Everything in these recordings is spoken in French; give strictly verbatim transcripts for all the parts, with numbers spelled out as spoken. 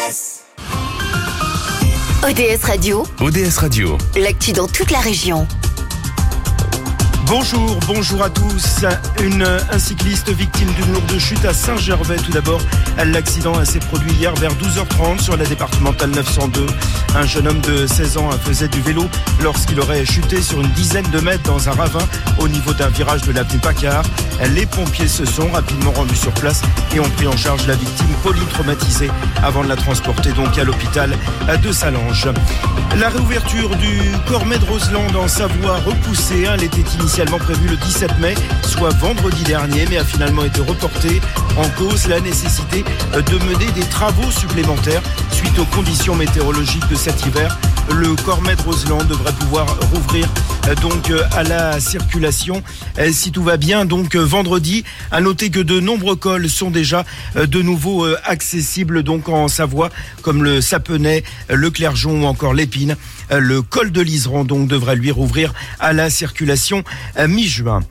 S. O D S Radio. O D S Radio. L'actu dans toute la région. Bonjour, bonjour à tous. Une, un cycliste victime d'une lourde chute à Saint-Gervais. Tout d'abord, l'accident s'est produit hier vers douze heures trente sur la départementale neuf cent deux. Un jeune homme de seize ans faisait du vélo lorsqu'il aurait chuté sur une dizaine de mètres dans un ravin au niveau d'un virage de l'avenue Paccard. Les pompiers se sont rapidement rendus sur place et ont pris en charge la victime polytraumatisée avant de la transporter donc à l'hôpital de Salange. La réouverture du Cormet de Roseland en Savoie repoussée. Elle était initialement prévue le dix-sept mai, soit vendredi dernier, mais a finalement été reportée. En cause, la nécessité de mener des travaux supplémentaires suite aux conditions météorologiques de cet hiver. Le Cormet de Roseland devrait pouvoir rouvrir donc à la circulation si tout va bien donc vendredi. À noter que de nombreux cols sont déjà de nouveau accessibles donc en Savoie, comme le Sapenay, le Clergeon ou encore l'Épine. Le col de l'Iseran donc devrait lui rouvrir à la circulation mi-juin.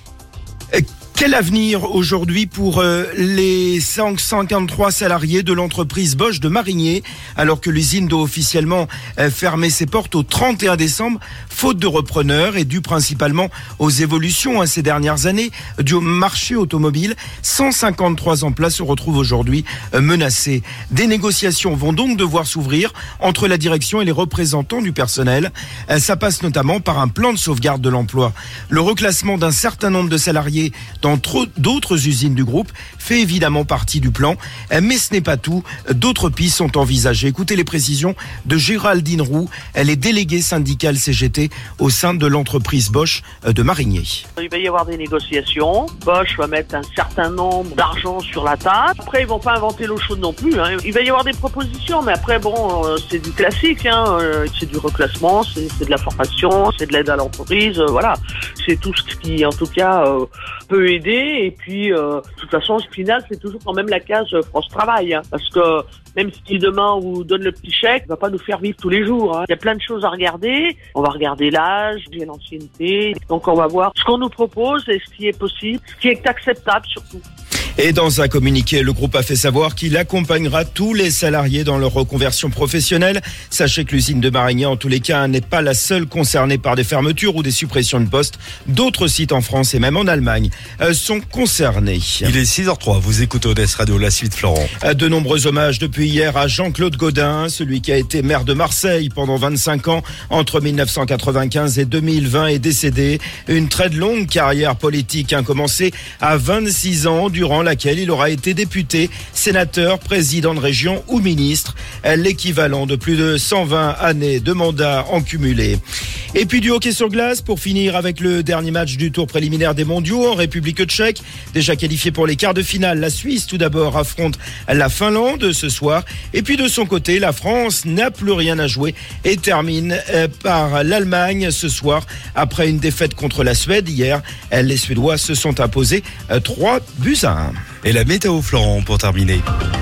Quel avenir aujourd'hui pour les cent cinquante-trois salariés de l'entreprise Bosch de Marigné, alors que l'usine doit officiellement fermer ses portes au trente et un décembre, faute de repreneurs et dû principalement aux évolutions ces dernières années du marché automobile. cent cinquante-trois emplois se retrouvent aujourd'hui menacés. Des négociations vont donc devoir s'ouvrir entre la direction et les représentants du personnel. Ça passe notamment par un plan de sauvegarde de l'emploi. Le reclassement d'un certain nombre de salariés dans trop d'autres usines du groupe fait évidemment partie du plan, mais ce n'est pas tout. D'autres pistes sont envisagées. Écoutez les précisions de Géraldine Roux. Elle est déléguée syndicale C G T au sein de l'entreprise Bosch de Marigné. Il va y avoir des négociations. Bosch va mettre un certain nombre d'argent sur la table. Après, ils vont pas inventer l'eau chaude non plus. Hein. Il va y avoir des propositions, mais après, bon, euh, c'est du classique. Hein. Euh, c'est du reclassement, c'est, c'est de la formation, c'est de l'aide à l'entreprise. Euh, voilà, c'est tout ce qui, en tout cas, euh, peut aider. Et puis, euh, de toute façon, au final, c'est toujours quand même la case France Travail. Hein, parce que même si demain on vous donne le petit chèque, il va pas nous faire vivre tous les jours. Hein. Il y a plein de choses à regarder. On va regarder l'âge, l'ancienneté. Donc, on va voir ce qu'on nous propose et ce qui est possible, ce qui est acceptable surtout. Et dans un communiqué, le groupe a fait savoir qu'il accompagnera tous les salariés dans leur reconversion professionnelle. Sachez que l'usine de Marigny, en tous les cas, n'est pas la seule concernée par des fermetures ou des suppressions de postes. D'autres sites en France et même en Allemagne sont concernés. Il est six heures zéro trois, vous écoutez O D S Radio, la suite Florent. De nombreux hommages depuis hier à Jean-Claude Gaudin, celui qui a été maire de Marseille pendant vingt-cinq ans, entre dix-neuf cent quatre-vingt-quinze et deux mille vingt, est décédé. Une très longue carrière politique a commencé à vingt-six ans, durant laquelle il aura été député, sénateur, président de région ou ministre, l'équivalent de plus de cent vingt années de mandat en cumulé. Et puis du hockey sur glace pour finir avec le dernier match du tour préliminaire des mondiaux en République tchèque. Déjà qualifié pour les quarts de finale, la Suisse tout d'abord affronte la Finlande ce soir. Et puis de son côté, la France n'a plus rien à jouer et termine par l'Allemagne ce soir après une défaite contre la Suède hier. Les Suédois se sont imposés trois buts à un. Et la météo Florent pour terminer.